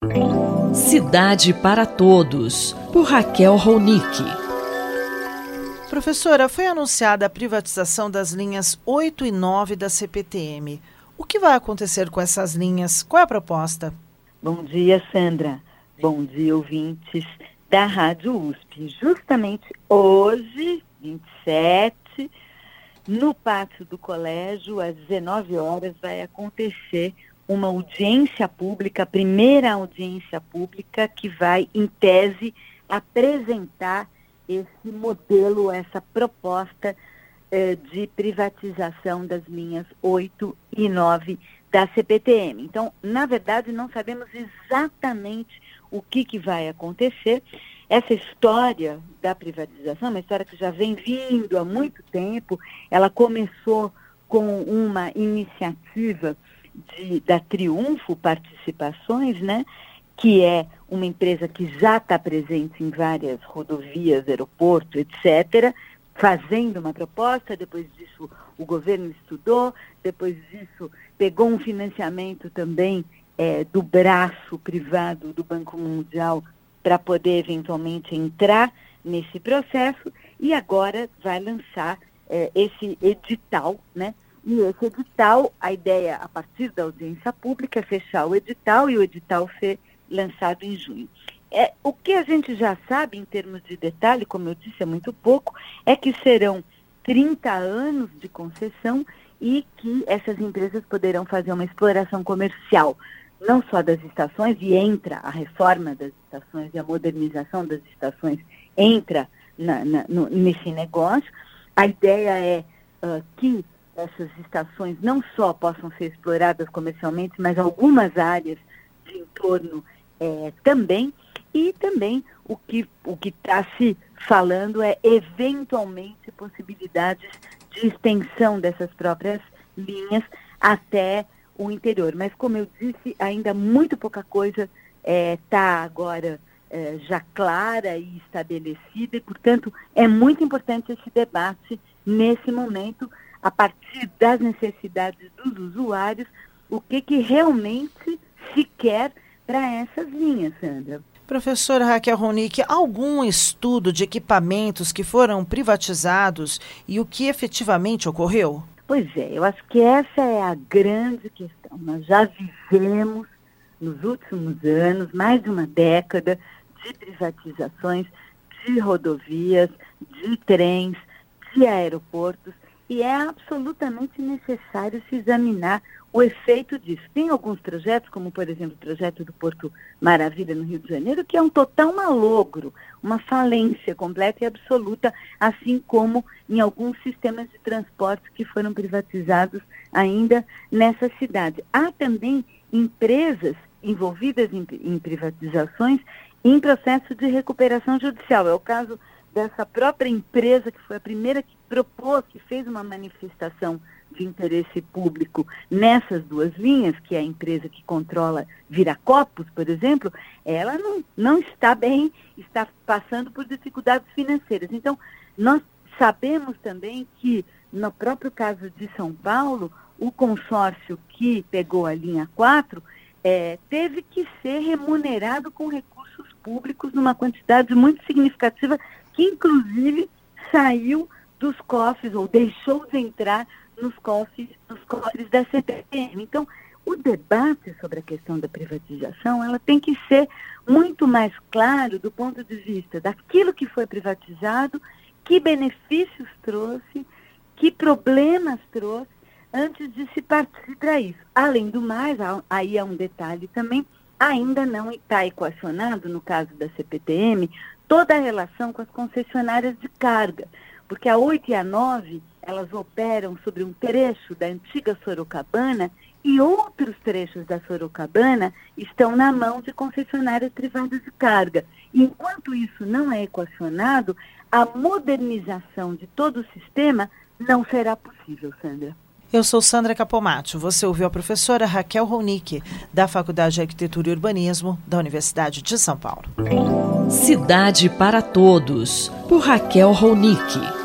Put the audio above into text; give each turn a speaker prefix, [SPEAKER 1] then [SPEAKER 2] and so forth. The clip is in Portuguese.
[SPEAKER 1] Cidade para Todos, por Raquel Ronick.
[SPEAKER 2] Professora, foi anunciada a privatização das linhas 8 e 9 da CPTM. O que vai acontecer com essas linhas? Qual é a proposta?
[SPEAKER 3] Bom dia, Sandra. Bom dia, ouvintes da Rádio USP. Justamente hoje, 27, no pátio do colégio, às 19 horas, vai acontecer uma audiência pública, a primeira audiência pública que vai, em tese, apresentar esse modelo, essa proposta de privatização das linhas 8 e 9 da CPTM. Então, na verdade, não sabemos exatamente o que vai acontecer. Essa história da privatização, uma história que já vem vindo há muito tempo, ela começou com uma iniciativa da Triunfo Participações, né, que é uma empresa que já está presente em várias rodovias, aeroportos, etc., fazendo uma proposta. Depois disso o governo estudou, depois disso pegou um financiamento também do braço privado do Banco Mundial para poder eventualmente entrar nesse processo, e agora vai lançar esse edital, né? E esse edital, a ideia, a partir da audiência pública, é fechar o edital e o edital ser lançado em junho. O que a gente já sabe, em termos de detalhe, como eu disse, é muito pouco, é que serão 30 anos de concessão e que essas empresas poderão fazer uma exploração comercial, não só das estações, e entra a reforma das estações e a modernização das estações, entra nesse negócio. A ideia é que essas estações não só possam ser exploradas comercialmente, mas algumas áreas de entorno também. E também o que está se falando é, eventualmente, possibilidades de extensão dessas próprias linhas até o interior. Mas, como eu disse, ainda muito pouca coisa está agora já clara e estabelecida, e, portanto, é muito importante esse debate nesse momento, a partir das necessidades dos usuários, o que realmente se quer para essas linhas, Sandra.
[SPEAKER 2] Professora Raquel Ronick, algum estudo de equipamentos que foram privatizados e o que efetivamente ocorreu?
[SPEAKER 3] Pois é, eu acho que essa é a grande questão. Nós já vivemos, nos últimos anos, mais de uma década de privatizações de rodovias, de trens, de aeroportos, e é absolutamente necessário se examinar o efeito disso. Tem alguns projetos, como, por exemplo, o projeto do Porto Maravilha, no Rio de Janeiro, que é um total malogro, uma falência completa e absoluta, assim como em alguns sistemas de transporte que foram privatizados ainda nessa cidade. Há também empresas envolvidas em privatizações em processo de recuperação judicial. É o caso dessa própria empresa, que foi a primeira que propôs, que fez uma manifestação de interesse público nessas duas linhas, que é a empresa que controla Viracopos, por exemplo. Ela não está bem, está passando por dificuldades financeiras. Então, nós sabemos também que, no próprio caso de São Paulo, o consórcio que pegou a linha 4 teve que ser remunerado com recursos públicos numa quantidade muito significativa, que inclusive saiu dos cofres, ou deixou de entrar nos cofres da CPTM. Então, o debate sobre a questão da privatização, ela tem que ser muito mais claro do ponto de vista daquilo que foi privatizado, que benefícios trouxe, que problemas trouxe, antes de se partir para isso. Além do mais, aí há um detalhe também, ainda não está equacionado, no caso da CPTM, toda a relação com as concessionárias de carga, porque a 8 e a 9, elas operam sobre um trecho da antiga Sorocabana, e outros trechos da Sorocabana estão na mão de concessionárias privadas de carga. E enquanto isso não é equacionado, a modernização de todo o sistema não será possível, Sandra.
[SPEAKER 2] Eu sou Sandra Capomatto. Você ouviu a professora Raquel Ronick, da Faculdade de Arquitetura e Urbanismo da Universidade de São Paulo.
[SPEAKER 1] Cidade para Todos, por Raquel Ronick.